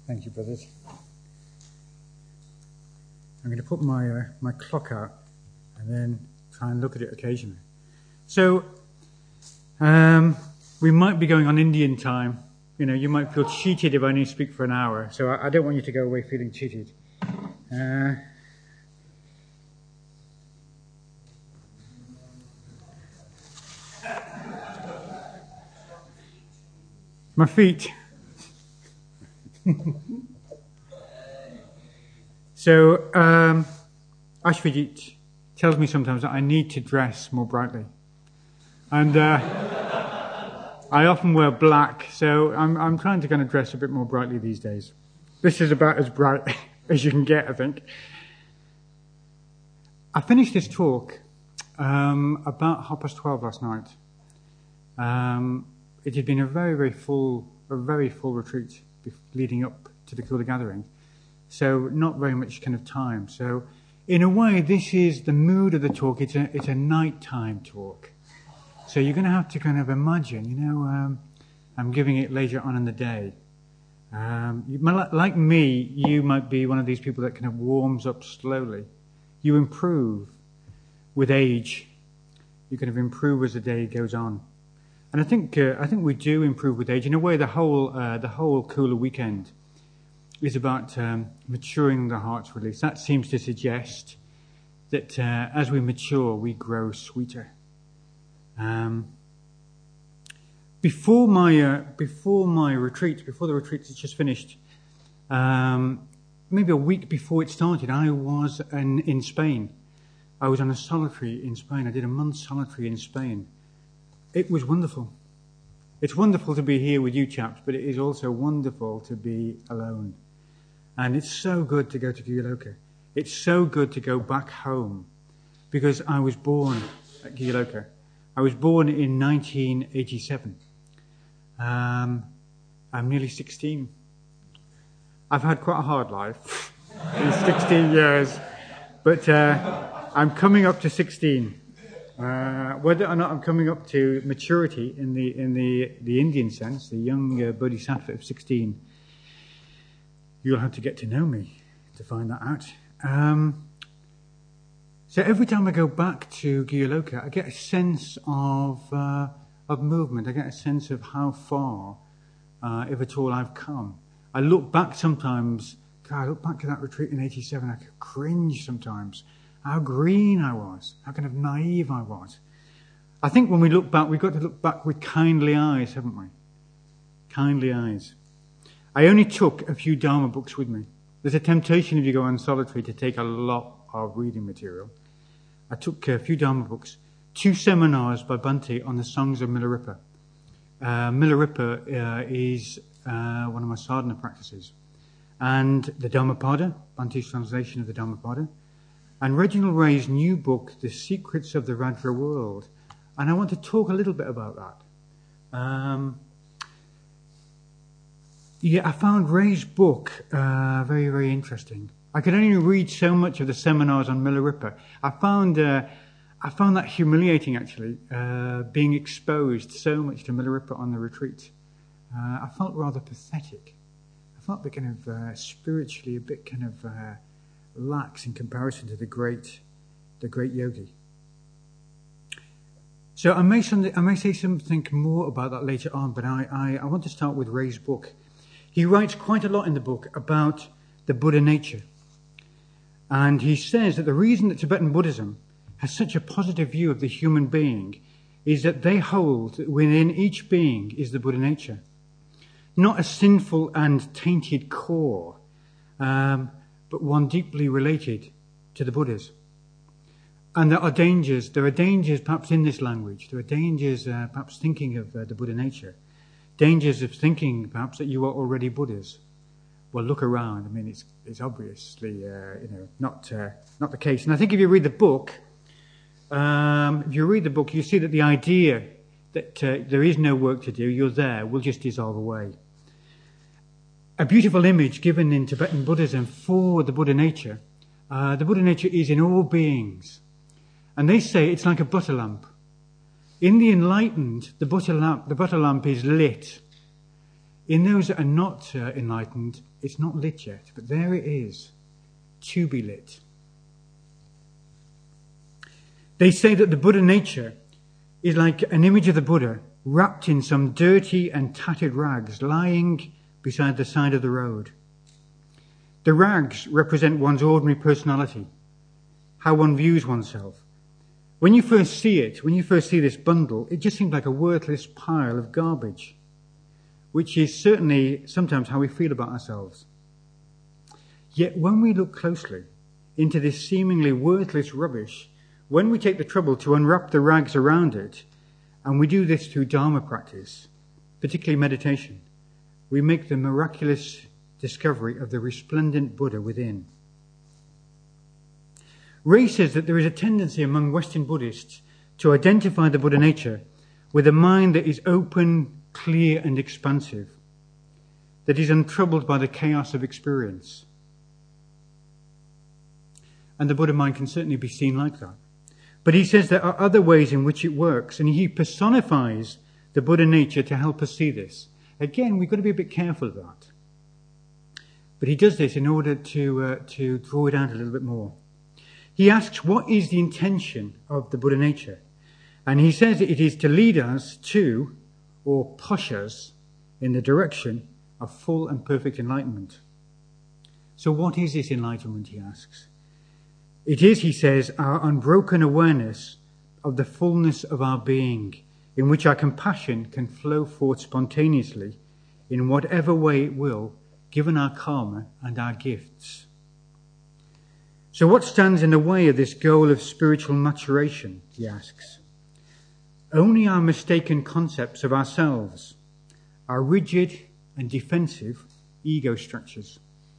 Thank you, brothers. I'm going to put my clock out and then try and look at it occasionally. So, we might be going on Indian time. You know, you might feel cheated if I only speak for an hour. So I don't want you to go away feeling cheated. My feet. So, Ashvijit tells me sometimes that I need to dress more brightly. And I often wear black, so I'm trying to kind of dress a bit more brightly these days. This is about as bright as you can get, I think. I finished this talk about 12:30 last night. It had been a very full retreat leading up to the Kula gathering, so not very much kind of time. So, in a way, this is the mood of the talk. It's a nighttime talk. So you're going to have to kind of imagine, I'm giving it later on in the day. Like me, you might be one of these people that kind of warms up slowly. You improve with age. You kind of improve as the day goes on. And I think we do improve with age. In a way, the whole Kula weekend is about maturing the heart's release. That seems to suggest that as we mature, we grow sweeter. Before the retreat is just finished, maybe a week before it started, I was in Spain. I was on a solitary in Spain. I did a month solitary in Spain. It was wonderful. It's wonderful to be here with you chaps, but it is also wonderful to be alone. And it's so good to go to Giyaloka. It's so good to go back home, because I was born at Giyaloka. I was born in 1987. I'm nearly 16. I've had quite a hard life in 16 years, but I'm coming up to 16. Whether or not I'm coming up to maturity in the Indian sense, the young bodhisattva of 16, you'll have to get to know me to find that out. So every time I go back to Giyaloka, I get a sense of movement. I get a sense of how far, if at all, I've come. I look back sometimes. God, I look back to that retreat in 87. I could cringe sometimes. How green I was. How kind of naive I was. I think when we look back, we've got to look back with kindly eyes, haven't we? Kindly eyes. I only took a few Dharma books with me. There's a temptation if you go on solitary to take a lot of reading material. I took a few Dharma books, 2 seminars by Bhante on the songs of Milarepa. Milarepa is one of my sadhana practices. And the Dhammapada, Bhante's translation of the Dhammapada. And Reginald Ray's new book, The Secrets of the Rajra World. And I want to talk a little bit about that. I found Ray's book very interesting. I could only read so much of the seminars on Milarepa. I found that humiliating, actually, being exposed so much to Milarepa on the retreat. I felt rather pathetic. I felt a bit kind of spiritually a bit kind of lax in comparison to the great yogi. So I may say something more about that later on, but I want to start with Ray's book. He writes quite a lot in the book about the Buddha nature. And he says that the reason that Tibetan Buddhism has such a positive view of the human being is that they hold that within each being is the Buddha nature. Not a sinful and tainted core, but one deeply related to the Buddhas. And there are dangers perhaps in this language. There are dangers perhaps thinking of the Buddha nature. Dangers of thinking perhaps that you are already Buddhas. Well, look around. I mean, it's obviously not the case. And I think if you read the book, you see that the idea that there is no work to do, you're there, will just dissolve away. A beautiful image given in Tibetan Buddhism for the Buddha nature. The Buddha nature is in all beings, and they say it's like a butter lamp. In the enlightened, the butter lamp is lit. In those that are not enlightened, it's not lit yet, but there it is, to be lit. They say that the Buddha nature is like an image of the Buddha wrapped in some dirty and tattered rags lying beside the side of the road. The rags represent one's ordinary personality, how one views oneself. When you first see this bundle, it just seems like a worthless pile of garbage, which is certainly sometimes how we feel about ourselves. Yet when we look closely into this seemingly worthless rubbish, when we take the trouble to unwrap the rags around it, and we do this through Dharma practice, particularly meditation, we make the miraculous discovery of the resplendent Buddha within. Ray says that there is a tendency among Western Buddhists to identify the Buddha nature with a mind that is open, clear and expansive, that is untroubled by the chaos of experience. And the Buddha mind can certainly be seen like that. But he says there are other ways in which it works, and he personifies the Buddha nature to help us see this. Again, we've got to be a bit careful of that. But he does this in order to draw it out a little bit more. He asks, what is the intention of the Buddha nature? And he says it is to lead us to, or push us in the direction of full and perfect enlightenment. So what is this enlightenment, he asks? It is, he says, our unbroken awareness of the fullness of our being, in which our compassion can flow forth spontaneously in whatever way it will, given our karma and our gifts. So what stands in the way of this goal of spiritual maturation, he asks? Only our mistaken concepts of ourselves, our rigid and defensive ego structures.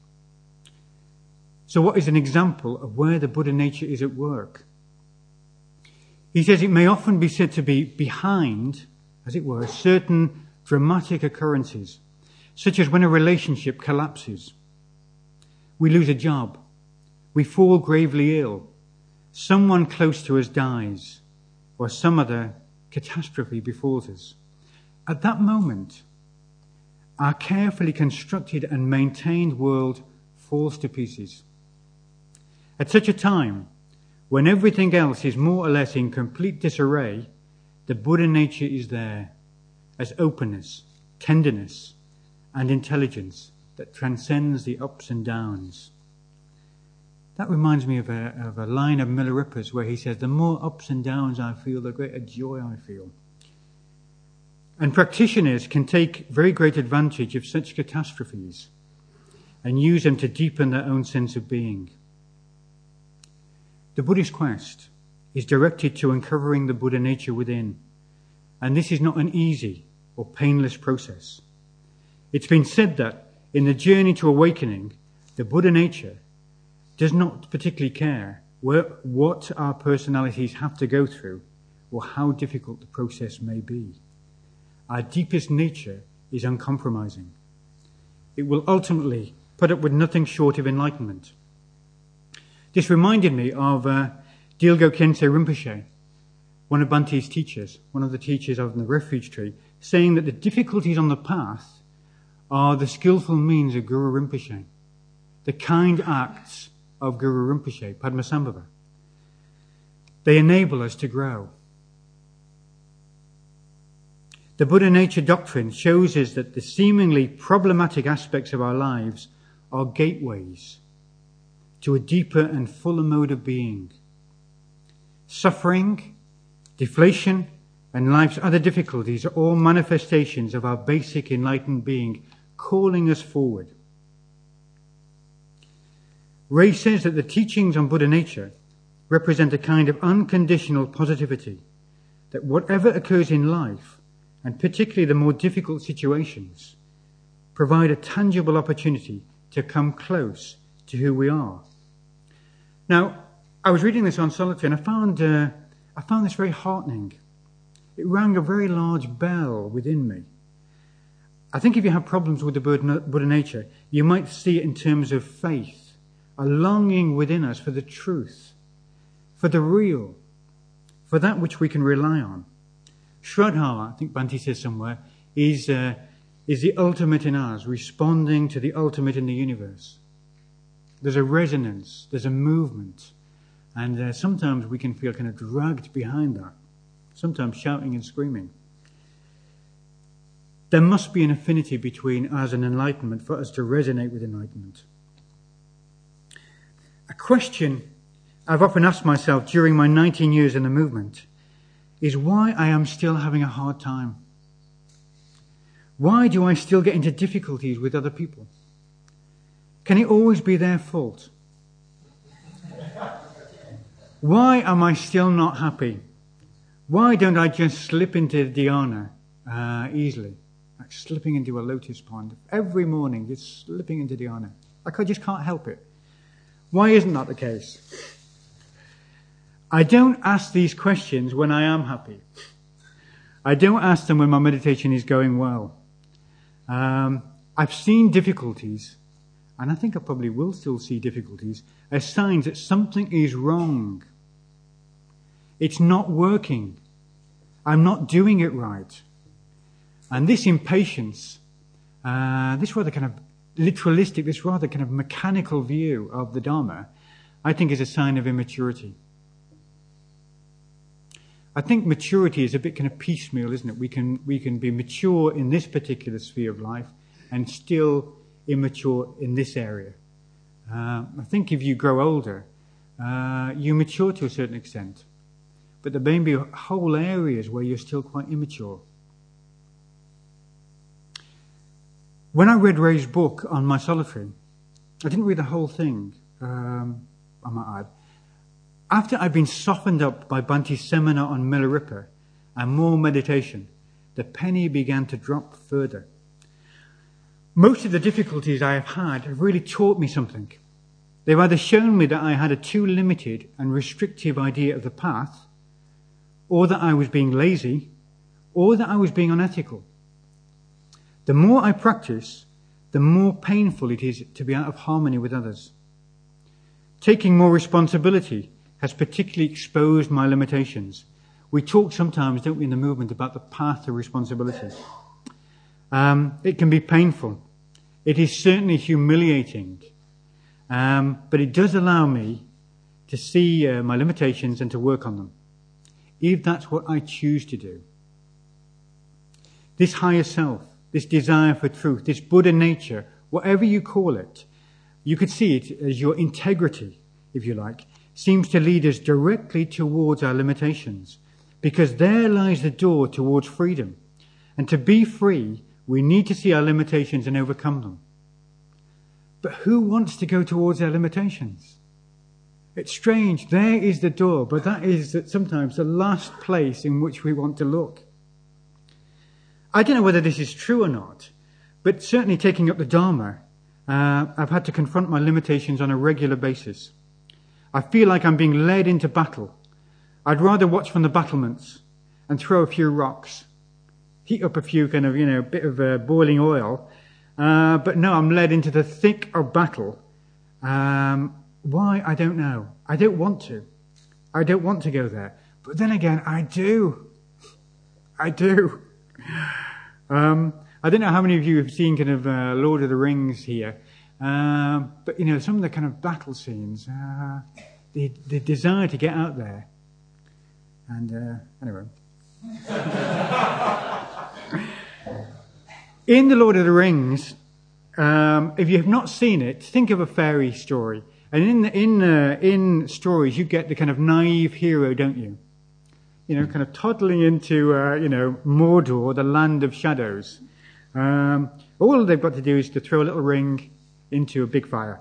So what is an example of where the Buddha nature is at work? He says it may often be said to be behind, as it were, certain dramatic occurrences, such as when a relationship collapses. We lose a job. We fall gravely ill. Someone close to us dies, or some other catastrophe befalls us. At that moment, our carefully constructed and maintained world falls to pieces. At such a time, when everything else is more or less in complete disarray, the Buddha nature is there as openness, tenderness, and intelligence that transcends the ups and downs. That reminds me of a line of Milarepa's where he says, the more ups and downs I feel, the greater joy I feel. And practitioners can take very great advantage of such catastrophes and use them to deepen their own sense of being. The Buddhist quest is directed to uncovering the Buddha nature within, and this is not an easy or painless process. It's been said that in the journey to awakening, the Buddha nature does not particularly care what our personalities have to go through or how difficult the process may be. Our deepest nature is uncompromising. It will ultimately put up with nothing short of enlightenment. This reminded me of Dilgo Khyentse Rinpoche, one of Bhante's teachers, one of the teachers of the refuge tree, saying that the difficulties on the path are the skillful means of Guru Rinpoche, the kind acts of Guru Rinpoche, Padmasambhava. They enable us to grow. The Buddha nature doctrine shows us that the seemingly problematic aspects of our lives are gateways to a deeper and fuller mode of being. Suffering, deflation, and life's other difficulties are all manifestations of our basic enlightened being calling us forward. Ray says that the teachings on Buddha nature represent a kind of unconditional positivity, that whatever occurs in life, and particularly the more difficult situations, provide a tangible opportunity to come close to who we are. Now, I was reading this on solitary, and I found this very heartening. It rang a very large bell within me. I think if you have problems with the Buddha nature, you might see it in terms of faith, a longing within us for the truth, for the real, for that which we can rely on. Shraddha, I think Bhante says somewhere, is is the ultimate in us, responding to the ultimate in the universe. There's a resonance, there's a movement, and sometimes we can feel kind of dragged behind that, sometimes shouting and screaming. There must be an affinity between us and enlightenment for us to resonate with enlightenment. A question I've often asked myself during my 19 years in the movement is why I am still having a hard time. Why do I still get into difficulties with other people? Can it always be their fault? Why am I still not happy? Why don't I just slip into dhyana easily? Like slipping into a lotus pond. Every morning, just slipping into dhyana. I just can't help it. Why isn't that the case? I don't ask these questions when I am happy. I don't ask them when my meditation is going well. I've seen difficulties, and I think I probably will still see difficulties, as signs that something is wrong. It's not working. I'm not doing it right. And this impatience, this rather kind of literalistic, this rather kind of mechanical view of the Dharma, I think is a sign of immaturity. I think maturity is a bit kind of piecemeal, isn't it? We can be mature in this particular sphere of life and still immature in this area. I think if you grow older, you mature to a certain extent. But there may be whole areas where you're still quite immature. When I read Ray's book on my solitary, I didn't read the whole thing, I might add. After I'd been softened up by Bhante's seminar on Milarepa and more meditation, the penny began to drop further. Most of the difficulties I have had have really taught me something. They've either shown me that I had a too limited and restrictive idea of the path, or that I was being lazy, or that I was being unethical. The more I practice, the more painful it is to be out of harmony with others. Taking more responsibility has particularly exposed my limitations. We talk sometimes, don't we, in the movement about the path to responsibility. It can be painful. It is certainly humiliating. But it does allow me to see my limitations and to work on them, if that's what I choose to do. This higher self, this desire for truth, this Buddha nature, whatever you call it, you could see it as your integrity, if you like, seems to lead us directly towards our limitations, because there lies the door towards freedom. And to be free, we need to see our limitations and overcome them. But who wants to go towards their limitations? It's strange. There is the door, but that is sometimes the last place in which we want to look. I don't know whether this is true or not, but certainly taking up the Dharma, I've had to confront my limitations on a regular basis. I feel like I'm being led into battle. I'd rather watch from the battlements and throw a few rocks, heat up a few kind of, bit of boiling oil. But no, I'm led into the thick of battle. Why? I don't know. I don't want to. I don't want to go there. But then again, I do. I do. I don't know how many of you have seen kind of Lord of the Rings here. But, some of the kind of battle scenes, the desire to get out there. And, anyway. In the Lord of the Rings, if you have not seen it, think of a fairy story. And in stories, you get the kind of naive hero, don't you? Kind of toddling into, Mordor, the land of shadows. All they've got to do is to throw a little ring into a big fire.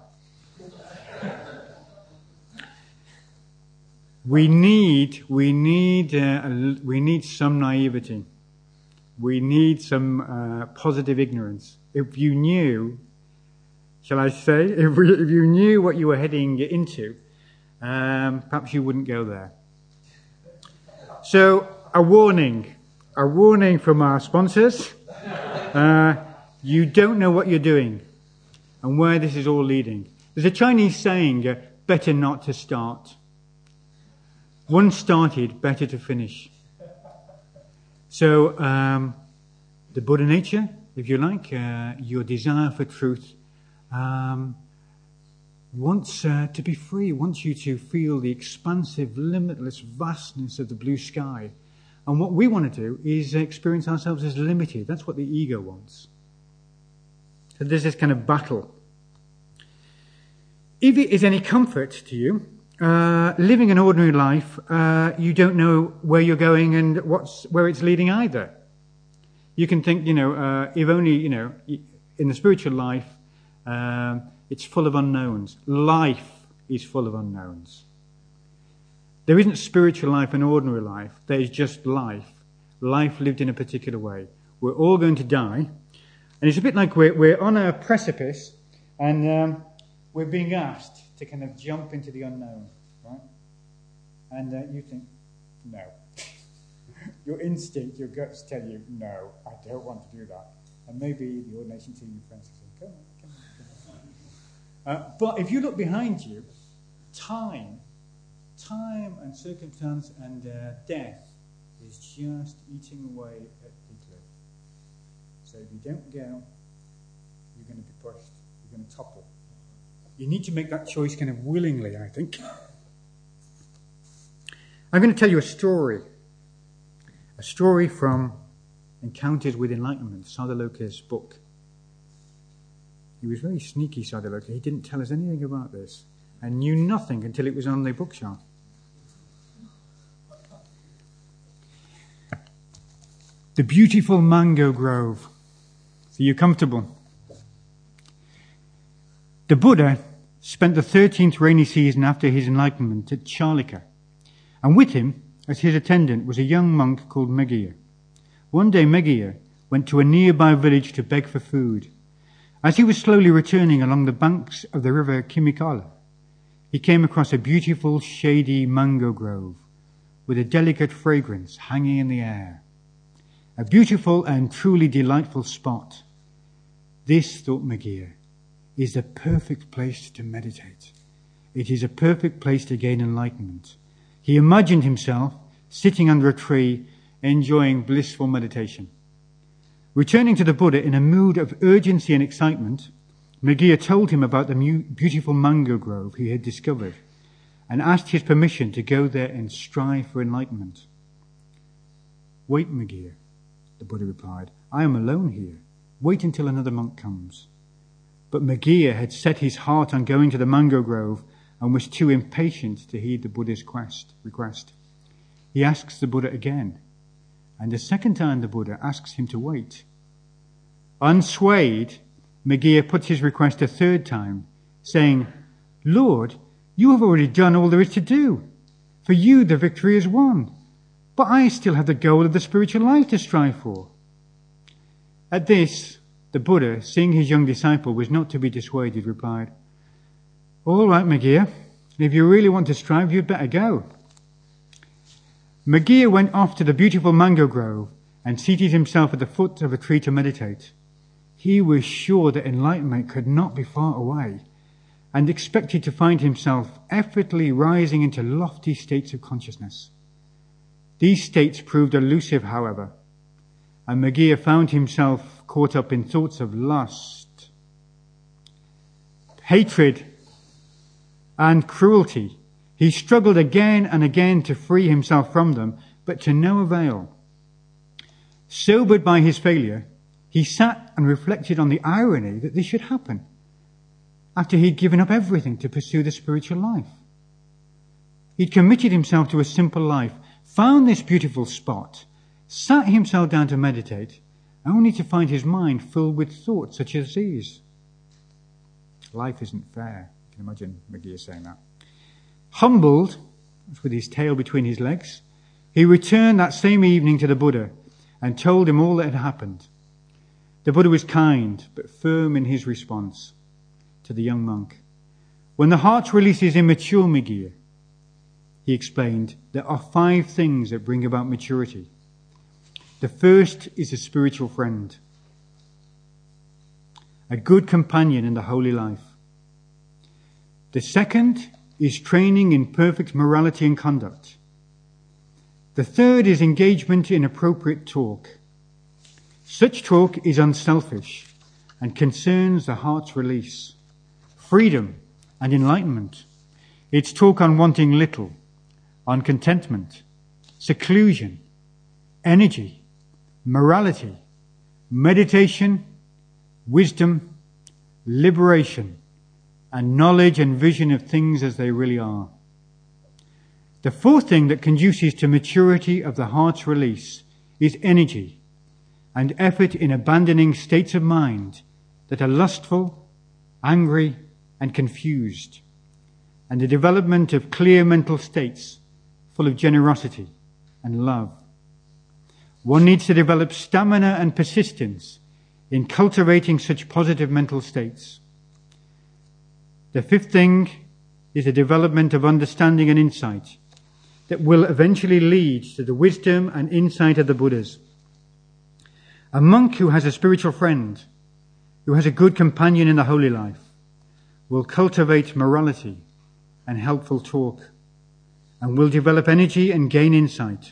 We need some naivety. We need some positive ignorance. If you knew, shall I say, if you knew what you were heading into, perhaps you wouldn't go there. So, a warning from our sponsors. You don't know what you're doing and where this is all leading. There's a Chinese saying, better not to start. Once started, better to finish. So, the Buddha nature, if you like, your desire for truth, wants to be free, wants you to feel the expansive, limitless vastness of the blue sky. And what we want to do is experience ourselves as limited. That's what the ego wants. So there's this kind of battle. If it is any comfort to you, living an ordinary life, you don't know where you're going and where it's leading either. You can think, if only, in the spiritual life, it's full of unknowns. Life is full of unknowns. There isn't spiritual life and ordinary life. There is just life. Life lived in a particular way. We're all going to die. And it's a bit like we're on a precipice and we're being asked to kind of jump into the unknown, right? And you think, no. Your instinct, your guts tell you, no, I don't want to do that. And maybe the ordination team, your friends will say, come on. But if you look behind you, time and circumstance and death is just eating away at the cliff. So if you don't go, you're going to be pushed. You're going to topple. You need to make that choice kind of willingly, I think. I'm going to tell you a story. A story from Encounters with Enlightenment, Sadhaloka's book. He was very sneaky, Sadhaloka. He didn't tell us anything about this and knew nothing until it was on the bookshelf. The beautiful mango grove. So you're comfortable. The Buddha spent the 13th rainy season after his enlightenment at Charlika, and with him, as his attendant, was a young monk called Meghiya. One day Meghiya went to a nearby village to beg for food. As he was slowly returning along the banks of the river Kimikala, he came across a beautiful, shady mango grove with a delicate fragrance hanging in the air. A beautiful and truly delightful spot. This, thought Meghiya, is the perfect place to meditate. It is a perfect place to gain enlightenment. He imagined himself sitting under a tree, enjoying blissful meditation. Returning to the Buddha in a mood of urgency and excitement, Meghiya told him about the beautiful mango grove he had discovered and asked his permission to go there and strive for enlightenment. Wait, Meghiya, the Buddha replied. I am alone here. Wait until another monk comes. But Meghiya had set his heart on going to the mango grove and was too impatient to heed the Buddha's request. He asks the Buddha again, and the second time the Buddha asks him to wait. Unswayed, Meghiya puts his request a third time, saying, Lord, you have already done all there is to do. For you the victory is won. But I still have the goal of the spiritual life to strive for. At this, the Buddha, seeing his young disciple was not to be dissuaded, replied, All right, Meghiya, if you really want to strive, you'd better go. Meghiya went off to the beautiful mango grove and seated himself at the foot of a tree to meditate. He was sure that enlightenment could not be far away and expected to find himself effortlessly rising into lofty states of consciousness. These states proved elusive, however, and Meghiya found himself caught up in thoughts of lust, hatred, and cruelty. He struggled again and again to free himself from them, but to no avail. Sobered by his failure, he sat and reflected on the irony that this should happen after he'd given up everything to pursue the spiritual life. He'd committed himself to a simple life, found this beautiful spot, sat himself down to meditate, only to find his mind filled with thoughts such as these. Life isn't fair. You can imagine Meghiya saying that. Humbled, with his tail between his legs, he returned that same evening to the Buddha and told him all that had happened. The Buddha was kind but firm in his response to the young monk. When the heart releases immature Meghiya, he explained, there are 5 things that bring about maturity. The first is a spiritual friend, a good companion in the holy life. The second is training in perfect morality and conduct. The third is engagement in appropriate talk. Such talk is unselfish and concerns the heart's release, freedom and enlightenment. It's talk on wanting little, on contentment, seclusion, energy, morality, meditation, wisdom, liberation, and knowledge and vision of things as they really are. The fourth thing that conduces to maturity of the heart's release is energy and effort in abandoning states of mind that are lustful, angry, and confused, and the development of clear mental states full of generosity and love. One needs to develop stamina and persistence in cultivating such positive mental states. The fifth thing is the development of understanding and insight that will eventually lead to the wisdom and insight of the Buddhas. A monk who has a spiritual friend, who has a good companion in the holy life, will cultivate morality and helpful talk, and will develop energy and gain insight.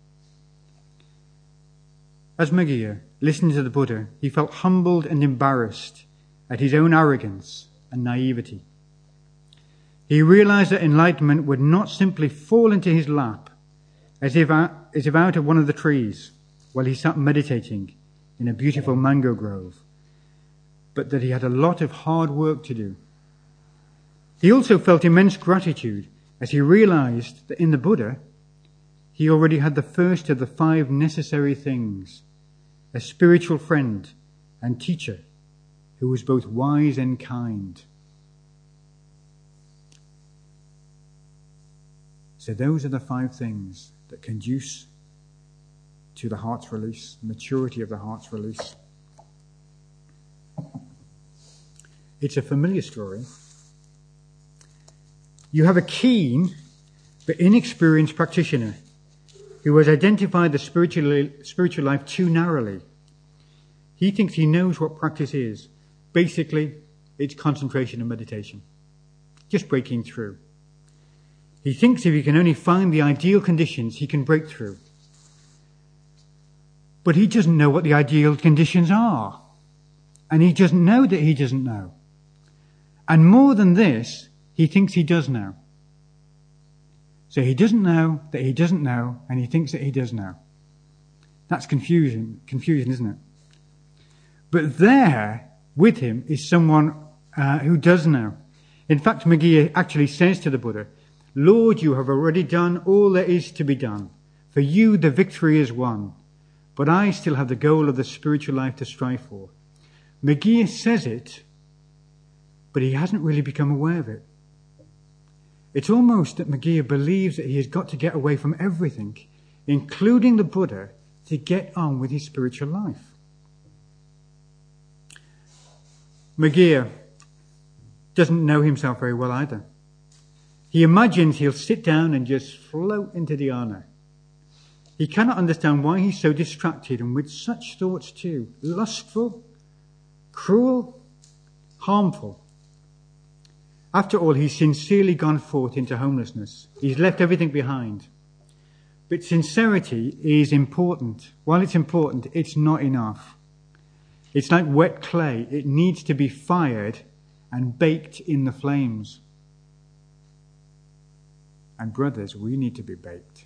As Meghiya listened to the Buddha, he felt humbled and embarrassed at his own arrogance and naivety. He realized that enlightenment would not simply fall into his lap as if out of one of the trees while he sat meditating in a beautiful mango grove, but that he had a lot of hard work to do. He also felt immense gratitude as he realized that in the Buddha, he already had the first of the 5 necessary things: a spiritual friend and teacher who was both wise and kind. So those are the 5 things that conduce to the heart's release, maturity of the heart's release. It's a familiar story. You have a keen but inexperienced practitioner who has identified the spiritual life too narrowly. He thinks he knows what practice is. Basically, it's concentration and meditation. Just breaking through. He thinks if he can only find the ideal conditions, he can break through. But he doesn't know what the ideal conditions are. And he doesn't know that he doesn't know. And more than this, he thinks he does know. So he doesn't know that he doesn't know, and he thinks that he does know. That's confusion, isn't it? But there, with him, is someone who does know. In fact, Meghiya actually says to the Buddha, "Lord, you have already done all there is to be done. For you, the victory is won. But I still have the goal of the spiritual life to strive for." Meghiya says it, but he hasn't really become aware of it. It's almost that Meghiya believes that he has got to get away from everything, including the Buddha, to get on with his spiritual life. Meghiya doesn't know himself very well either. He imagines he'll sit down and just float into dhyana. He cannot understand why he's so distracted and with such thoughts too. Lustful, cruel, harmful. After all, he's sincerely gone forth into homelessness. He's left everything behind. But sincerity is important. While it's important, it's not enough. It's like wet clay. It needs to be fired and baked in the flames. And brothers, we need to be baked.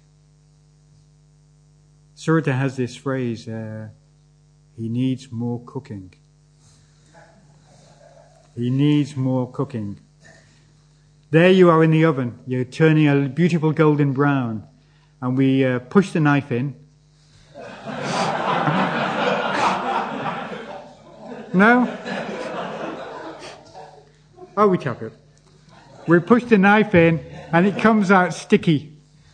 Surita has this phrase, he needs more cooking. He needs more cooking. There you are in the oven. You're turning a beautiful golden brown. And we push the knife in. No? Oh, we tap it. We push the knife in and it comes out sticky.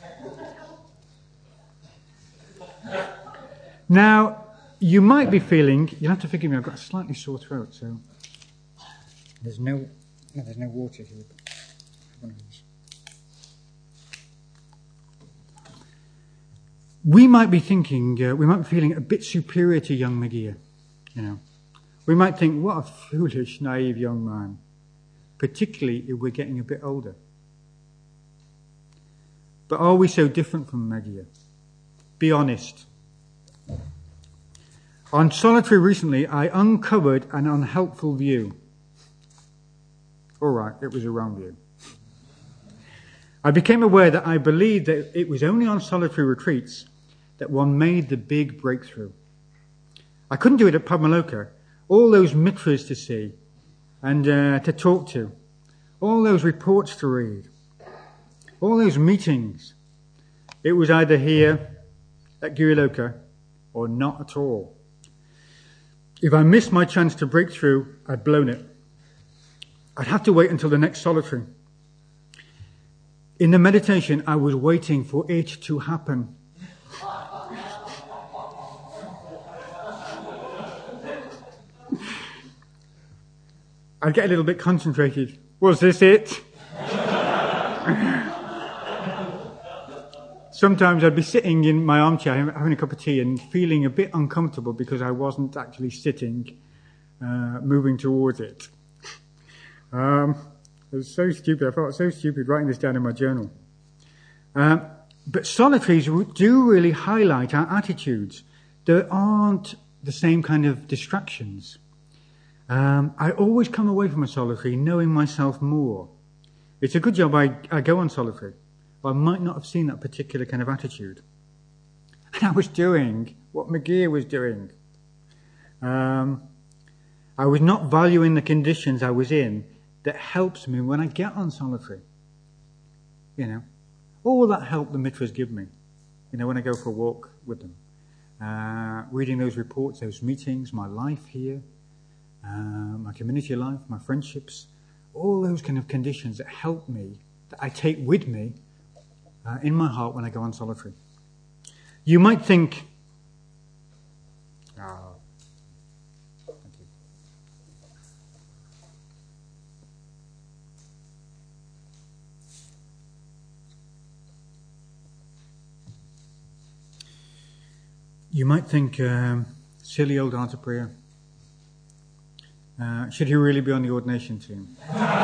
Now, you might be feeling, you'll have to forgive me, I've got a slightly sore throat, so there's no water here. We might be thinking, we might be feeling a bit superior to young Meghiya, We might think, what a foolish, naive young man, particularly if we're getting a bit older. But are we so different from Meghiya? Be honest. On solitary recently, I uncovered an unhelpful view. All right, it was a wrong view. I became aware that I believed that it was only on solitary retreats that one made the big breakthrough. I couldn't do it at Padmaloka. All those mitras to see and to talk to, all those reports to read, all those meetings. It was either here at Giriloka or not at all. If I missed my chance to break through, I'd blown it. I'd have to wait until the next solitary. In the meditation, I was waiting for it to happen. I'd get a little bit concentrated. Was this it? Sometimes I'd be sitting in my armchair having a cup of tea and feeling a bit uncomfortable because I wasn't actually sitting, moving towards it. It was so stupid. I felt so stupid writing this down in my journal. But solitaries do really highlight our attitudes. There aren't the same kind of distractions. I always come away from a solitary knowing myself more. It's a good job I go on solitary. I might not have seen that particular kind of attitude. And I was doing what Megir was doing. I was not valuing the conditions I was in that helps me when I get on solitary. You know, all that help the mitras give me. You know, when I go for a walk with them. Reading those reports, those meetings, my life here, my community life, my friendships, all those kind of conditions that help me, that I take with me in my heart when I go on solitary. You might think, thank you. You might think, silly old Artapriya, should he really be on the ordination team?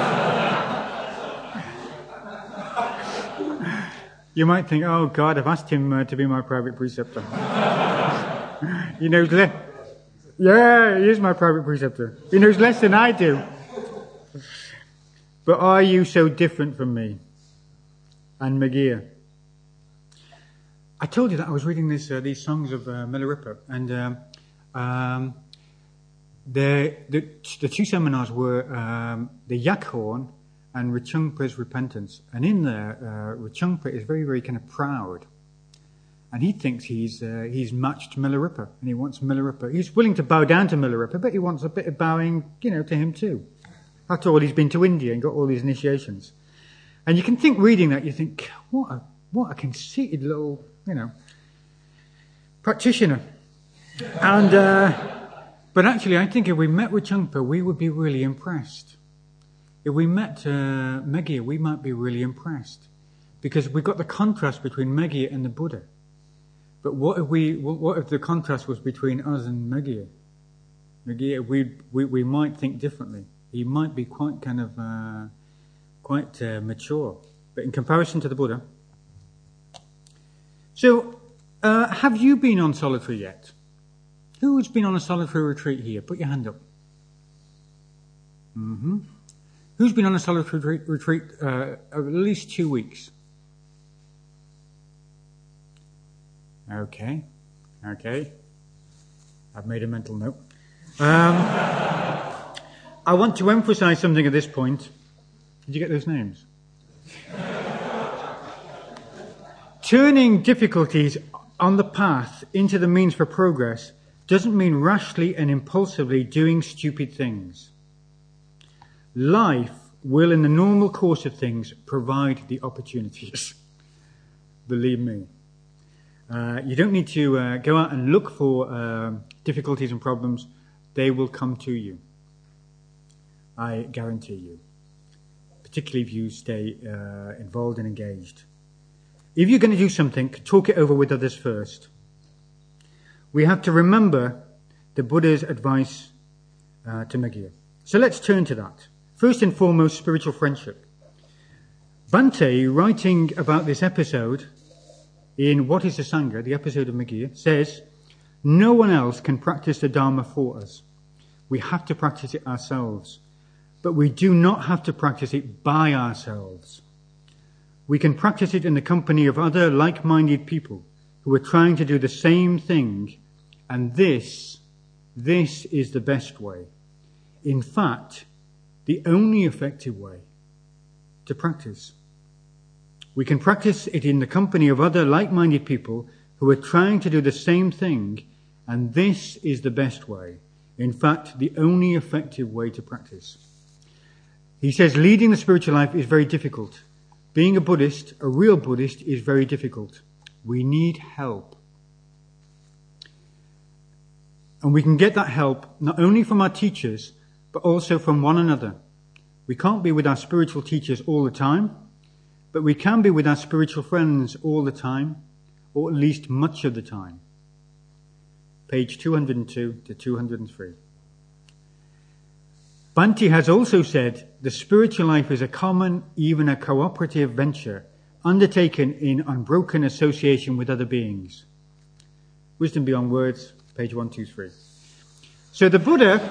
You might think, oh God, I've asked him to be my private preceptor. He knows less. Yeah, he is my private preceptor. He knows less than I do. But are you so different from me and Megir? I told you that I was reading these songs of Milarepa, and the two seminars were the Yakhorn and Rinpoche's Repentance. And in there, Rinpoche is very, very kind of proud. And he thinks he's matched Milarepa, and he wants Milarepa. He's willing to bow down to Milarepa, but he wants a bit of bowing, to him too. After all, he's been to India and got all these initiations. And you can think, reading that, you think, what a conceited little, practitioner. And, but actually, I think if we met Rinpoche, we would be really impressed. If we met Megir, we might be really impressed, because we've got the contrast between Megir and the Buddha. But what if the contrast was between us and Megir? Megir, we might think differently. He might be quite kind of mature, but in comparison to the Buddha. So, have you been on solitary yet? Who's been on a solitary retreat here? Put your hand up. Mm-hmm. Who's been on a solitary retreat at least 2 weeks? Okay. I've made a mental note. I want to emphasize something at this point. Did you get those names? Turning difficulties on the path into the means for progress doesn't mean rashly and impulsively doing stupid things. Life will, in the normal course of things, provide the opportunities. Believe me. You don't need to go out and look for difficulties and problems. They will come to you. I guarantee you. Particularly if you stay involved and engaged. If you're going to do something, talk it over with others first. We have to remember the Buddha's advice to Megir. So let's turn to that. First and foremost, spiritual friendship. Bhante, writing about this episode in What is the Sangha, the episode of Megir, says, No one else can practice the Dharma for us. We have to practice it ourselves. But we do not have to practice it by ourselves. We can practice it in the company of other like-minded people who are trying to do the same thing, and this is the best way. In fact, the only effective way to practice. We can practice it in the company of other like-minded people who are trying to do the same thing, and this is the best way. In fact, the only effective way to practice. He says leading the spiritual life is very difficult. Being a Buddhist, a real Buddhist, is very difficult. We need help. And we can get that help not only from our teachers, but also from one another. We can't be with our spiritual teachers all the time, but we can be with our spiritual friends all the time, or at least much of the time. Page 202 to 203. Bhante has also said the spiritual life is a common, even a cooperative venture, undertaken in unbroken association with other beings. Wisdom Beyond Words, page 123. So the Buddha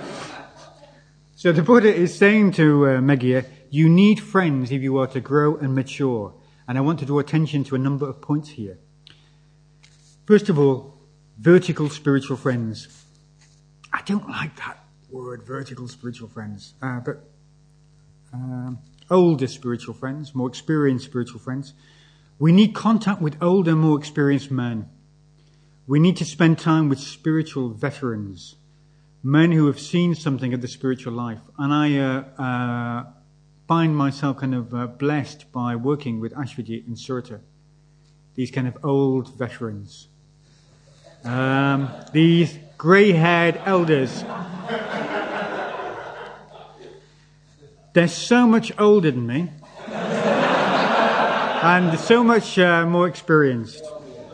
is saying to Meghiya, you need friends if you are to grow and mature. And I want to draw attention to a number of points here. First of all, vertical spiritual friends. I don't like that word, vertical spiritual friends, but older spiritual friends, more experienced spiritual friends. We need contact with older, more experienced men. We need to spend time with spiritual veterans, men who have seen something of the spiritual life. And I find myself kind of blessed by working with Ashvajit and Surta, these kind of old veterans. These grey-haired elders. They're so much older than me and so much more experienced.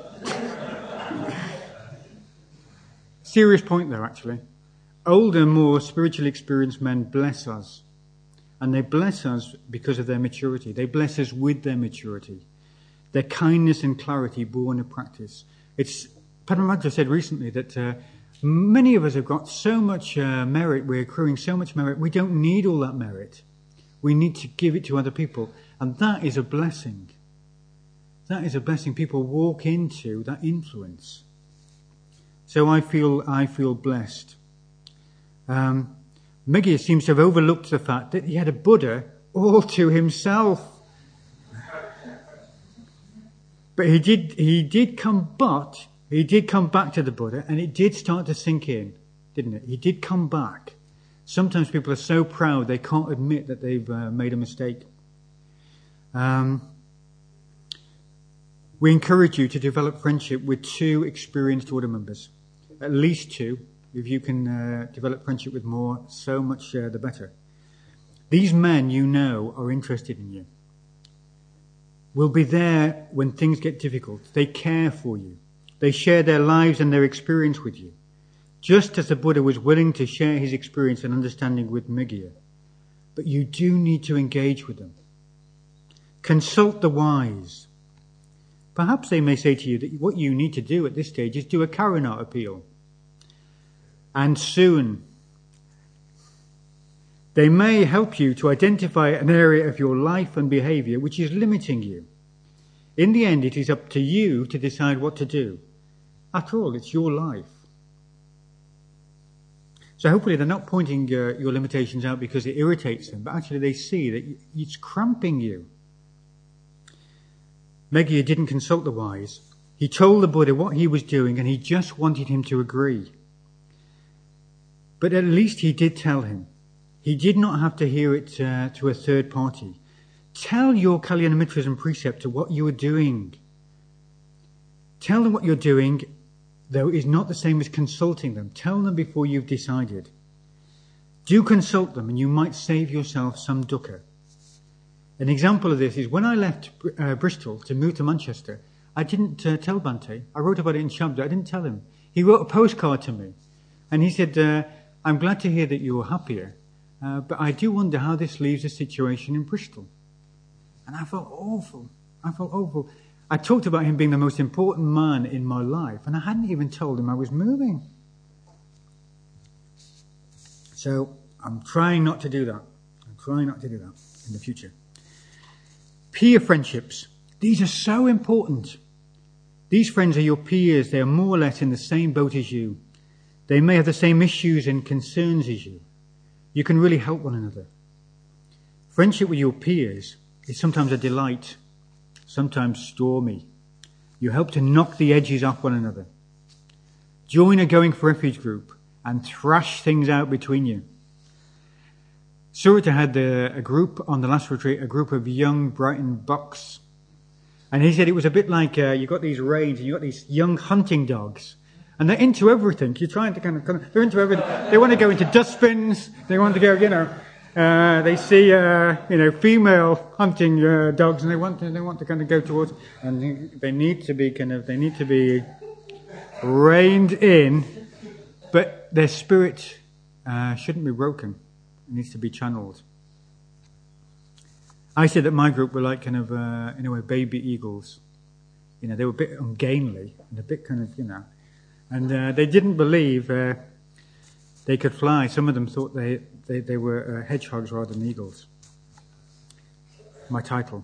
Serious point though, actually. Older, more spiritually experienced men bless us. And they bless us because of their maturity. They bless us with their maturity. Their kindness and clarity born of practice. Padma said recently that many of us have got so much merit, we're accruing so much merit, we don't need all that merit. We need to give it to other people. And that is a blessing. That is a blessing. People walk into that influence. So I feel blessed. Meghiya seems to have overlooked the fact that he had a Buddha all to himself. But he did come back to the Buddha, and it did start to sink in, didn't it? He did come back. Sometimes people are so proud they can't admit that they've made a mistake. We encourage you to develop friendship with 2 experienced order members. At least 2. If you can develop friendship with more, so much the better. These men you know are interested in you. Will be there when things get difficult. They care for you. They share their lives and their experience with you. Just as the Buddha was willing to share his experience and understanding with Meghiya. But you do need to engage with them. Consult the wise. Perhaps they may say to you that what you need to do at this stage is do a Karuna appeal. And soon, they may help you to identify an area of your life and behavior which is limiting you. In the end, it is up to you to decide what to do. After all, it's your life. So hopefully they're not pointing your limitations out because it irritates them, but actually they see that it's cramping you. Meghiya didn't consult the wise. He told the Buddha what he was doing and he just wanted him to agree. But at least he did tell him. He did not have to hear it to a third party. Tell your Kalyanamittras and preceptor what you are doing. Tell them what you're doing, though is not the same as consulting them. Tell them before you've decided. Do consult them and you might save yourself some dukkha. An example of this is when I left Bristol to move to Manchester, I didn't tell Bhante. I wrote about it in Shabda. I didn't tell him. He wrote a postcard to me and he said, I'm glad to hear that you're happier, but I do wonder how this leaves the situation in Bristol. And I felt awful. I talked about him being the most important man in my life, and I hadn't even told him I was moving. So I'm trying not to do that. I'm trying not to do that in the future. Peer friendships. These are so important. These friends are your peers. They are more or less in the same boat as you. They may have the same issues and concerns as you. You can really help one another. Friendship with your peers is sometimes a delight, sometimes stormy. You help to knock the edges off one another. Join a Going for Refuge group and thrash things out between you. Surita had a group on the last retreat, a group of young Brighton bucks. And he said it was a bit like you've got these range and you've got these young hunting dogs. And they're into everything. You're trying to they're into everything. They want to go into dustbins. They want to go, they see, female hunting dogs, and they want to kind of go towards, and they need to be reined in, but their spirit shouldn't be broken. It needs to be channeled. I said that my group were like in a way, baby eagles. They were a bit ungainly and a bit and they didn't believe they could fly. Some of them thought they were hedgehogs rather than eagles. My title.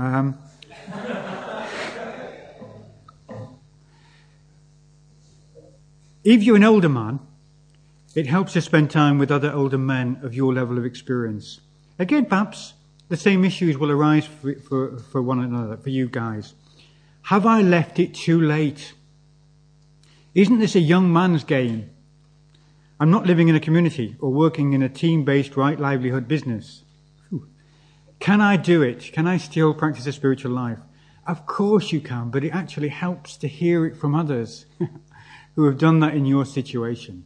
If you're an older man, it helps to spend time with other older men of your level of experience. Again, perhaps the same issues will arise for one another, for you guys. Have I left it too late? Isn't this a young man's game? I'm not living in a community or working in a team-based right livelihood business. Can I do it? Can I still practice a spiritual life? Of course you can, but it actually helps to hear it from others who have done that in your situation.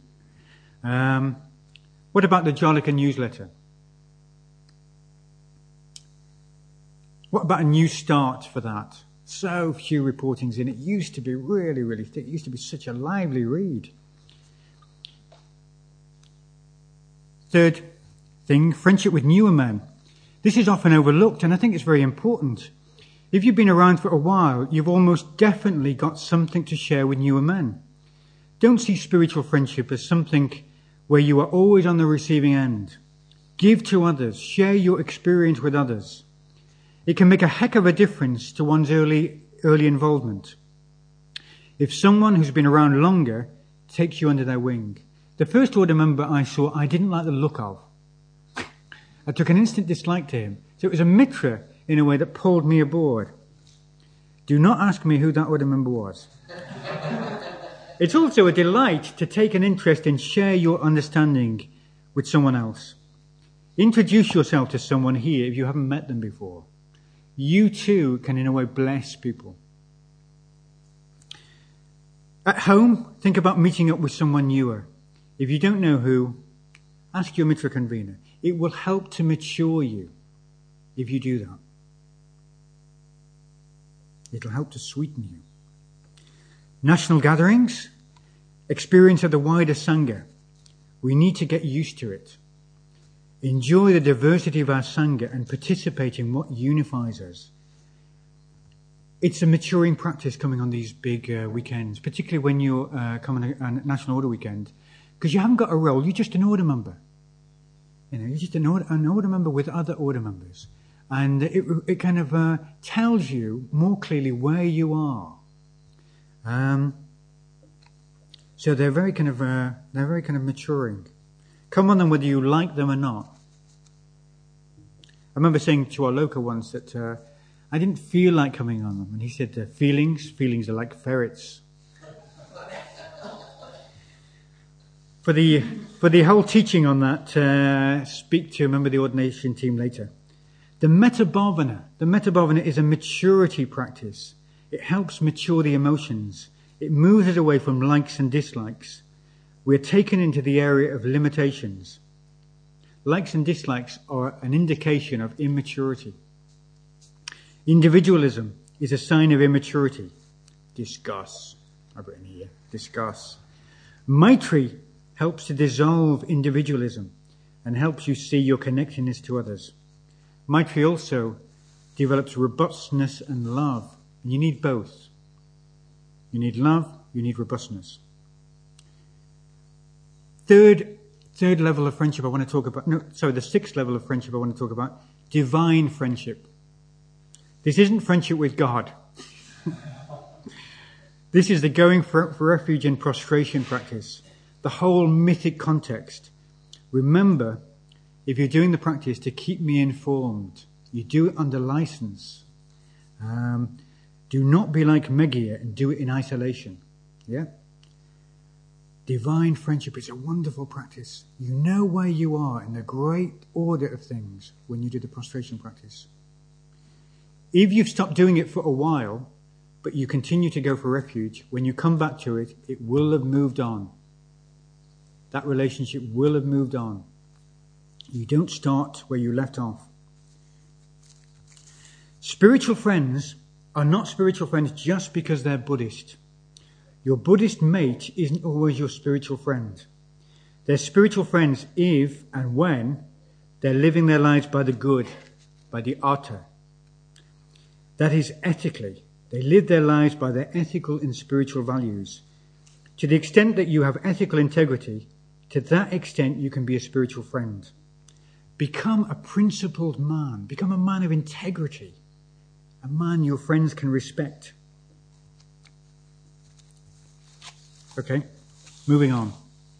What about the Jolika newsletter? What about a new start for that? So few reportings in. It used to be really, really thick. It used to be such a lively read. Third thing, friendship with newer men. This is often overlooked, and I think it's very important. If you've been around for a while, you've almost definitely got something to share with newer men. Don't see spiritual friendship as something where you are always on the receiving end. Give to others. Share your experience with others. It can make a heck of a difference to one's early involvement. If someone who's been around longer takes you under their wing. The first order member I saw, I didn't like the look of. I took an instant dislike to him. So it was a mitra, in a way, that pulled me aboard. Do not ask me who that order member was. It's also a delight to take an interest and share your understanding with someone else. Introduce yourself to someone here if you haven't met them before. You too can, in a way, bless people. At home, think about meeting up with someone newer. If you don't know who, ask your mitra convener. It will help to mature you if you do that. It'll help to sweeten you. National gatherings, experience of the wider Sangha. We need to get used to it. Enjoy the diversity of our Sangha and participate in what unifies us. It's a maturing practice coming on these big weekends, particularly when you're coming on a National Order weekend, because you haven't got a role, you're just an order member. You're just an order member with other order members. And it kind of tells you more clearly where you are. So they're very kind of maturing. Come on them whether you like them or not. I remember saying to our local once that I didn't feel like coming on them. And he said, feelings are like ferrets. For the whole teaching on that, speak to a member of the ordination team later. The Metta Bhavana is a maturity practice. It helps mature the emotions. It moves us away from likes and dislikes. We're taken into the area of limitations. Likes and dislikes are an indication of immaturity. Individualism is a sign of immaturity. Discuss. I've written here. Discuss. Maitri helps to dissolve individualism and helps you see your connectedness to others. Maitri also develops robustness and love. And you need both. You need love, you need robustness. Third level of friendship I want to talk about, the sixth level of friendship I want to talk about, divine friendship. This isn't friendship with God. This is the going for refuge and prostration practice, the whole mythic context. Remember, if you're doing the practice, to keep me informed. You do it under license. Do not be like Megia and do it in isolation. Yeah? Divine friendship is a wonderful practice. You know where you are in the great order of things when you do the prostration practice. If you've stopped doing it for a while, but you continue to go for refuge, when you come back to it, it will have moved on. That relationship will have moved on. You don't start where you left off. Spiritual friends are not spiritual friends just because they're Buddhist. Your Buddhist mate isn't always your spiritual friend. They're spiritual friends if and when they're living their lives by the good, by the artha. That is, ethically. They live their lives by their ethical and spiritual values. To the extent that you have ethical integrity, to that extent you can be a spiritual friend. Become a principled man. Become a man of integrity. A man your friends can respect. Okay, moving on.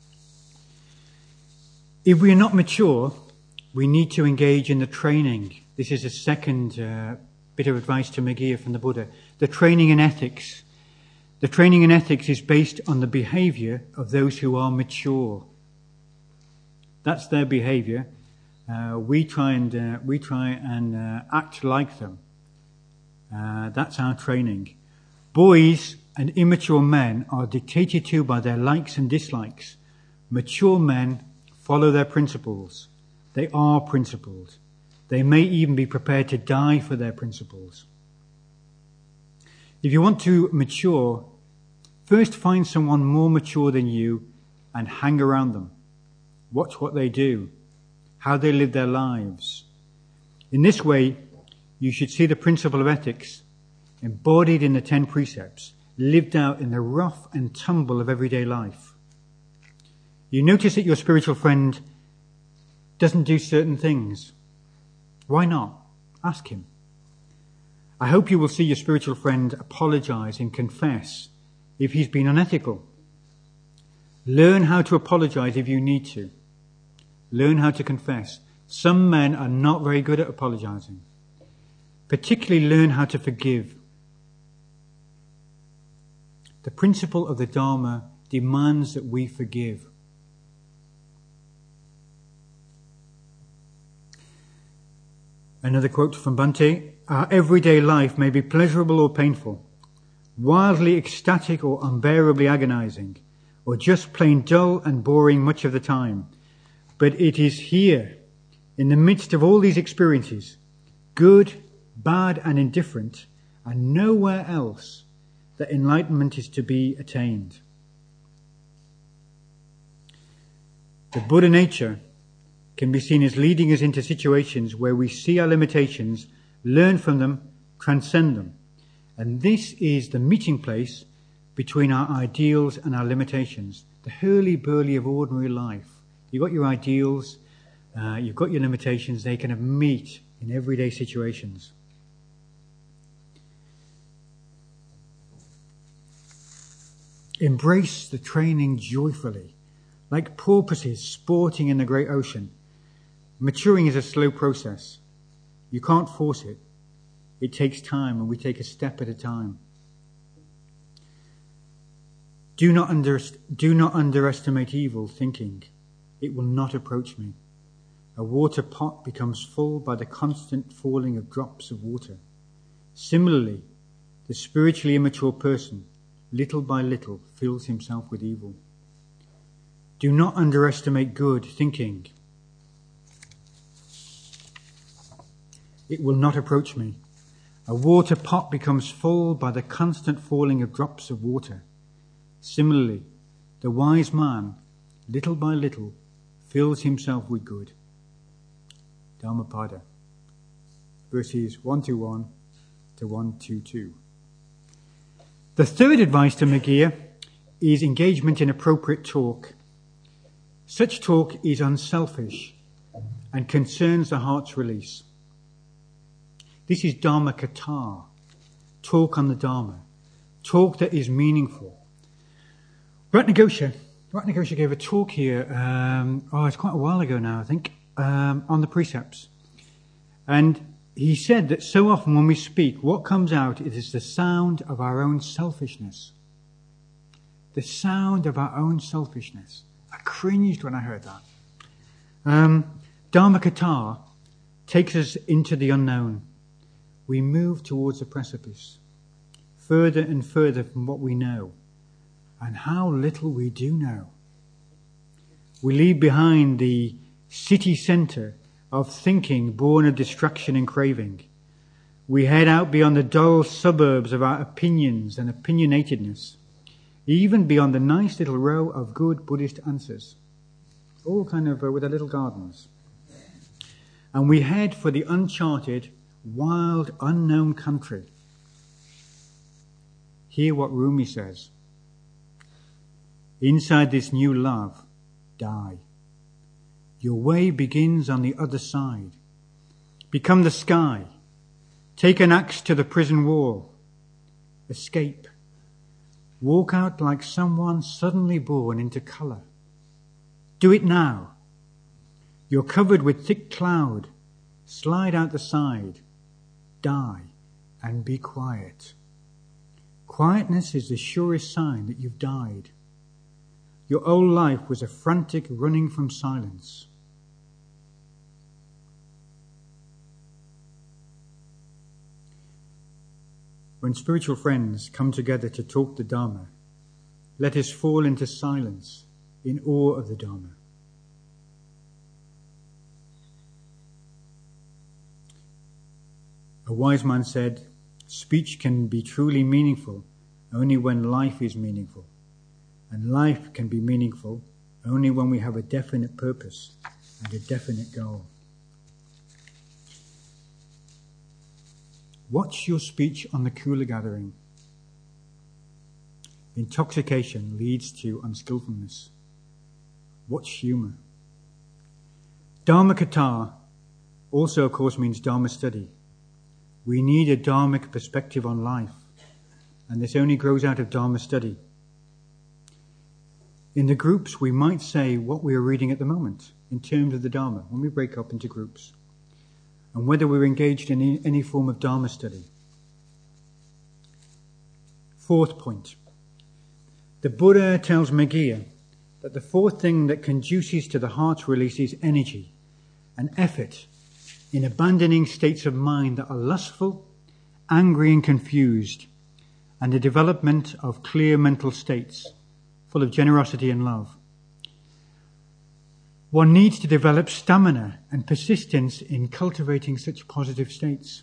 If we are not mature, we need to engage in the training. This is a second bit of advice to Megia from the Buddha. The training in ethics. The training in ethics is based on the behavior of those who are mature. That's their behavior. We try and act like them. That's our training. Boys and immature men are dictated to by their likes and dislikes. Mature men follow their principles. They are principled. They may even be prepared to die for their principles. If you want to mature, first find someone more mature than you and hang around them. Watch what they do, how they live their lives. In this way, you should see the principle of ethics embodied in the 10 precepts, lived out in the rough and tumble of everyday life. You notice that your spiritual friend doesn't do certain things. Why not? Ask him. I hope you will see your spiritual friend apologize and confess if he's been unethical. Learn how to apologize if you need to. Learn how to confess. Some men are not very good at apologizing. Particularly learn how to forgive. The principle of the Dharma demands that we forgive. Another quote from Bhante: our everyday life may be pleasurable or painful, wildly ecstatic or unbearably agonizing, or just plain dull and boring much of the time. But it is here, in the midst of all these experiences, good, bad and indifferent, and nowhere else, that enlightenment is to be attained. The Buddha nature can be seen as leading us into situations where we see our limitations, learn from them, transcend them. And this is the meeting place between our ideals and our limitations, the hurly-burly of ordinary life. You've got your ideals, you've got your limitations, they kind of meet in everyday situations. Embrace the training joyfully, like porpoises sporting in the great ocean. Maturing is a slow process. You can't force it. It takes time, and we take a step at a time. Do not underestimate evil thinking. It will not approach me. A water pot becomes full by the constant falling of drops of water. Similarly, the spiritually immature person, little by little, fills himself with evil. Do not underestimate good thinking. It will not approach me. A water pot becomes full by the constant falling of drops of water. Similarly, the wise man, little by little, fills himself with good. Dhammapada, verses 121 to 122. The third advice to Megillah is engagement in appropriate talk. Such talk is unselfish and concerns the heart's release. This is Dharma Kata, talk on the Dharma, talk that is meaningful. Ratnagosha gave a talk here, it's quite a while ago now, I think, on the precepts. And he said that so often when we speak, what comes out is the sound of our own selfishness. The sound of our own selfishness. I cringed when I heard that. Dharma Kata takes us into the unknown. We move towards the precipice, further and further from what we know, and how little we do know. We leave behind the city centre of thinking born of distraction and craving. We head out beyond the dull suburbs of our opinions and opinionatedness, even beyond the nice little row of good Buddhist answers, all kind of with their little gardens. And we head for the uncharted, wild, unknown country. Hear what Rumi says. Inside this new love, die. Your way begins on the other side. Become the sky. Take an axe to the prison wall. Escape. Walk out like someone suddenly born into colour. Do it now. You're covered with thick cloud. Slide out the side. Die and be quiet. Quietness is the surest sign that you've died. Your whole life was a frantic running from silence. When spiritual friends come together to talk the Dharma, let us fall into silence in awe of the Dharma. A wise man said, speech can be truly meaningful only when life is meaningful. And life can be meaningful only when we have a definite purpose and a definite goal. Watch your speech on the cooler gathering. Intoxication leads to unskillfulness. Watch humour. Dharma Kata also, of course, means Dharma study. We need a Dharmic perspective on life, and this only grows out of Dharma study. In the groups, we might say what we are reading at the moment in terms of the Dharma when we break up into groups, and whether we're engaged in any form of Dharma study. Fourth point. The Buddha tells Megillah that the fourth thing that conduces to the heart's release is energy and effort in abandoning states of mind that are lustful, angry and confused, and the development of clear mental states full of generosity and love. One needs to develop stamina and persistence in cultivating such positive states.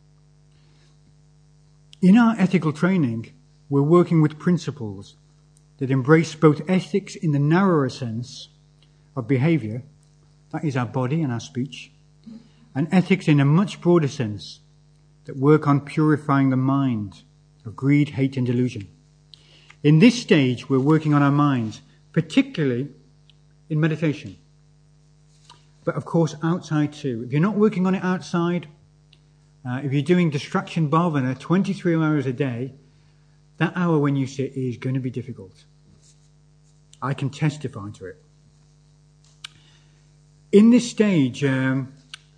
In our ethical training, we're working with principles that embrace both ethics in the narrower sense of behaviour, that is our body and our speech, and ethics in a much broader sense that work on purifying the mind of greed, hate and delusion. In this stage, we're working on our minds, particularly in meditation. But of course, outside too. If you're not working on it outside, if you're doing distraction bhavana 23 hours a day, that hour when you sit is going to be difficult. I can testify to it. In this stage, the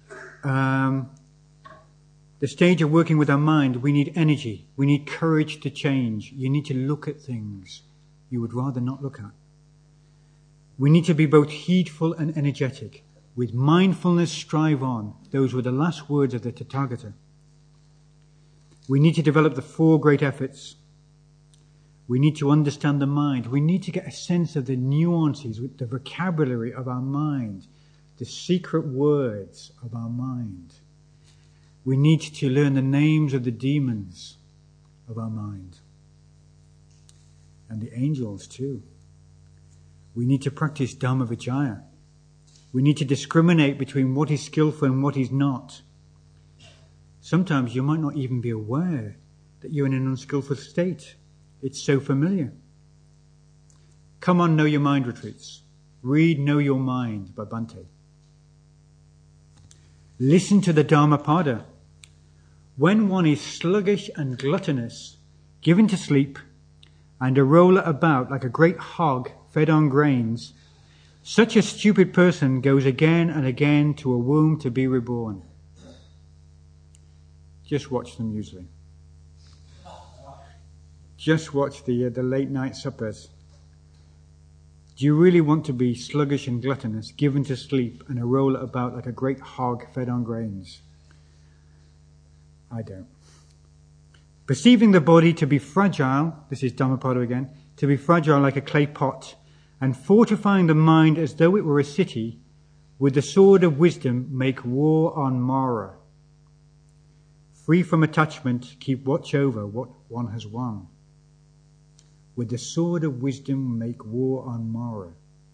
stage of working with our mind, we need energy. We need courage to change. You need to look at things you would rather not look at. We need to be both heedful and energetic. With mindfulness, strive on. Those were the last words of the Tathagata. We need to develop the four great efforts. We need to understand the mind. We need to get a sense of the nuances, the vocabulary of our mind, the secret words of our mind. We need to learn the names of the demons of our mind. And the angels too. We need to practice Dhamma Vicaya. We need to discriminate between what is skillful and what is not. Sometimes you might not even be aware that you're in an unskillful state It's so familiar. Come on, Know Your Mind retreats. Read Know Your Mind by Bhante. Listen to the Dhammapada. When one is sluggish and gluttonous, given to sleep, and a roller about like a great hog fed on grains, such a stupid person goes again and again to a womb to be reborn. Just watch them usually. Just watch the late night suppers. Do you really want to be sluggish and gluttonous, given to sleep, and a roller about like a great hog fed on grains? I don't. Perceiving the body to be fragile, this is Dhammapada again, to be fragile like a clay pot, and fortifying the mind as though it were a city, with the sword of wisdom make war on Mara. Free from attachment, keep watch over what one has won. With the sword of wisdom make war on Mara.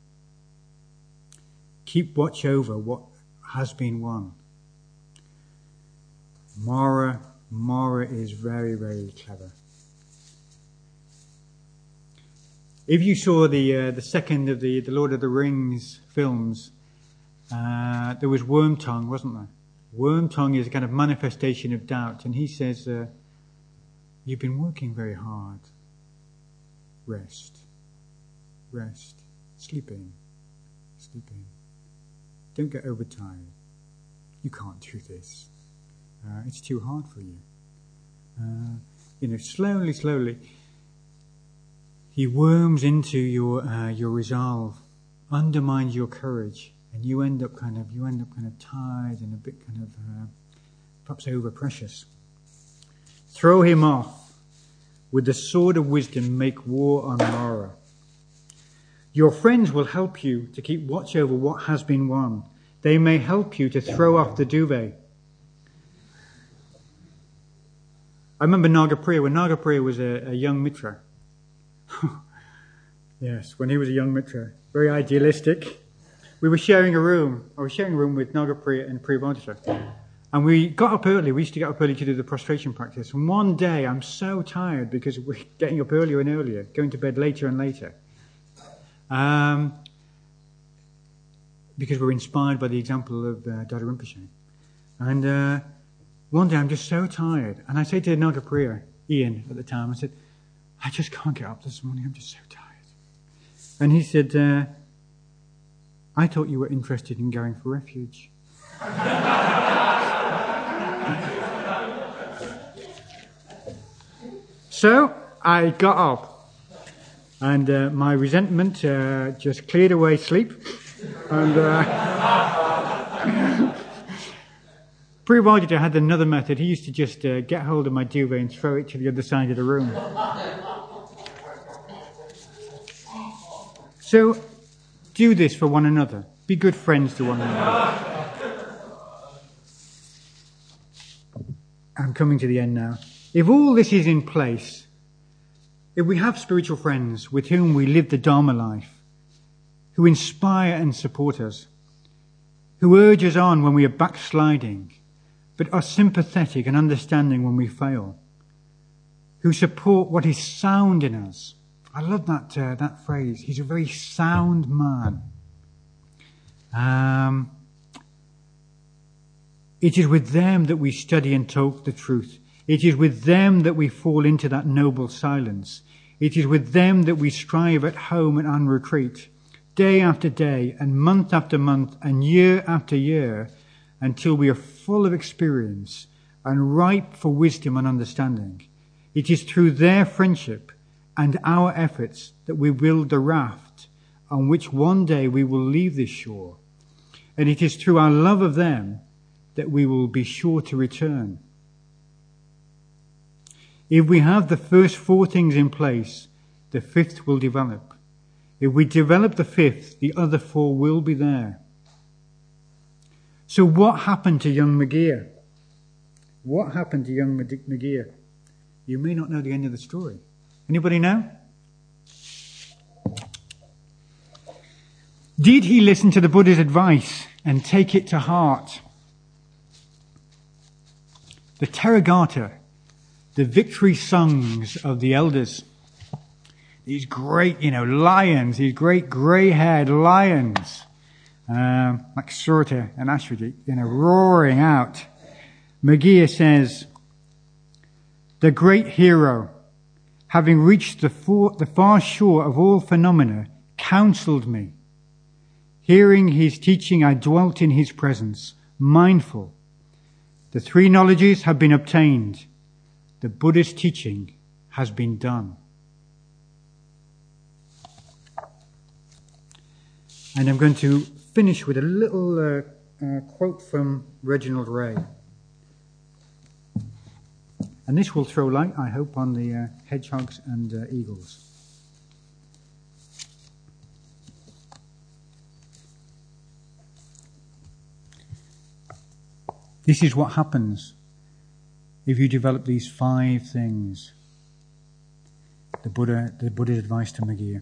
Keep watch over what has been won. Mara is very, very clever. If you saw the second of the Lord of the Rings films, there was Wormtongue, wasn't there? Wormtongue is a kind of manifestation of doubt, and he says, you've been working very hard. Rest. Sleep in. Don't get overtired. You can't do this. It's too hard for you. Slowly, he worms into your resolve, undermines your courage, and you end up kind of tired and a bit perhaps over precious. Throw him off. With the sword of wisdom, make war on Mara. Your friends will help you to keep watch over what has been won. They may help you to throw off the duvet. I remember Nagapriya, when Nagapriya was a young Mitra. Yes, when he was a young Mitra, very idealistic. We were sharing a room. I was sharing a room with Nagapriya and Priyavajita. And we got up early. We used to get up early to do the prostration practice. And one day, I'm so tired because we're getting up earlier and earlier, going to bed later and later. Because we're inspired by the example of Dada Rinpoche. And one day, I'm just so tired. And I said to Nagapriya, Ian at the time, I said, I just can't get up this morning. I'm just so tired. And he said, I thought you were interested in going for refuge. So I got up, and my resentment just cleared away sleep. And Priyavajita had another method. He used to just get hold of my duvet and throw it to the other side of the room. So do this for one another. Be good friends to one another. I'm coming to the end now. If all this is in place, if we have spiritual friends with whom we live the Dharma life, who inspire and support us, who urge us on when we are backsliding, but are sympathetic and understanding when we fail, who support what is sound in us. I love that phrase. He's a very sound man. It is with them that we study and talk the truth. It is with them that we fall into that noble silence. It is with them that we strive at home and on retreat, day after day and month after month and year after year, until we are full of experience and ripe for wisdom and understanding. It is through their friendship and our efforts that we build the raft on which one day we will leave this shore. And it is through our love of them that we will be sure to return. If we have the first four things in place, the fifth will develop. If we develop the fifth, the other four will be there. So what happened to young Megiyya? What happened to young Megiyya? You may not know the end of the story. Anybody know? Did he listen to the Buddha's advice and take it to heart? The Therigatha, the victory songs of the elders. these great, lions, these great grey-haired lions, like Surta and Ashford, roaring out. McGeer says, the great hero, having reached the far shore of all phenomena, counselled me. Hearing his teaching, I dwelt in his presence, mindful. The three knowledges have been obtained. The Buddha's teaching has been done. And I'm going to finish with a little quote from Reginald Ray. And this will throw light, I hope, on the hedgehogs and eagles. This is what happens if you develop these 5 things. The Buddha's advice to McGeer.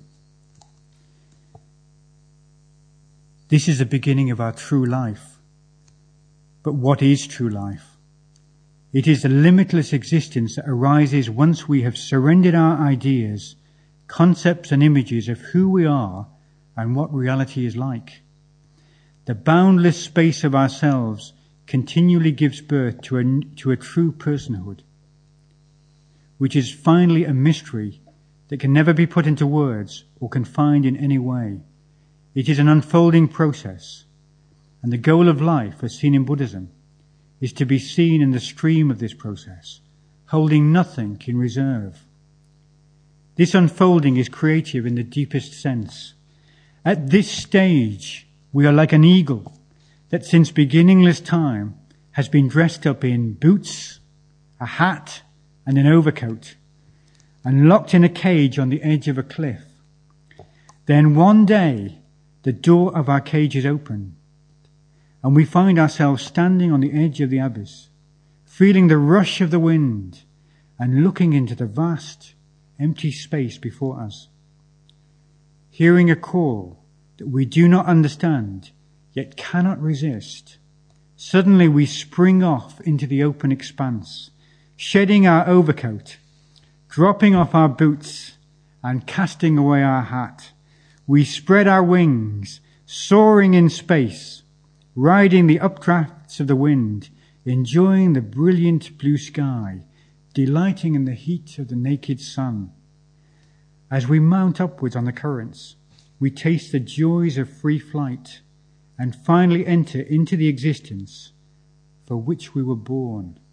This is the beginning of our true life. But what is true life? It is the limitless existence that arises once we have surrendered our ideas, concepts and images of who we are and what reality is like. The boundless space of ourselves continually gives birth to a true personhood, which is finally a mystery that can never be put into words or confined in any way. It is an unfolding process, and the goal of life, as seen in Buddhism, is to be seen in the stream of this process, holding nothing in reserve. This unfolding is creative in the deepest sense. At this stage, we are like an eagle that since beginningless time has been dressed up in boots, a hat, and an overcoat, and locked in a cage on the edge of a cliff. Then one day, the door of our cage is opened, and we find ourselves standing on the edge of the abyss, feeling the rush of the wind and looking into the vast, empty space before us. Hearing a call that we do not understand, yet cannot resist, suddenly we spring off into the open expanse, shedding our overcoat, dropping off our boots, and casting away our hat. We spread our wings, soaring in space, riding the updrafts of the wind, enjoying the brilliant blue sky, delighting in the heat of the naked sun. As we mount upwards on the currents, we taste the joys of free flight and finally enter into the existence for which we were born.